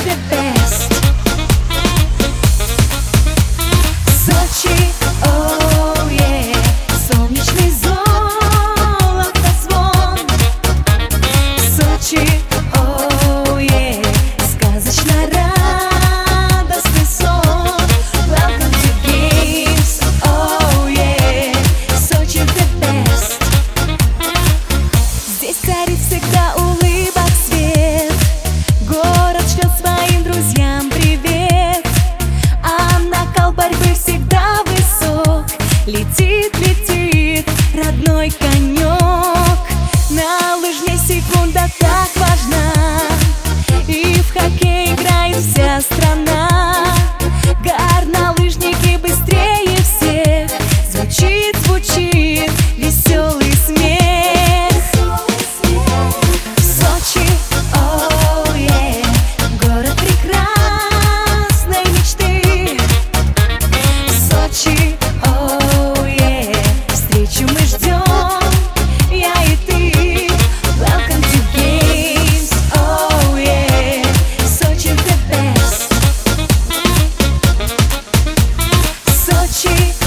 the best. Сочи, oh yeah, солнечный золотозвон. Сочи, oh yeah, сказочно-радостный сон. Welcome to games, oh yeah, Сочи the best. Здесь царит всегда улыбок свет, город шлет своим друзьям привет, а накал борьбы всегда высок. Летит, летит родной конек, на лыжне секунда так важна, и в хоккей играет вся страна. Горнолыжники быстрее всех, звучит, звучит веселый смех. Сочи, oh yeah, город прекрасной мечты. Сочи, oh yeah, встречу мы ждем, я и ты. Welcome to games, oh yeah, Сочи the best. Сочи.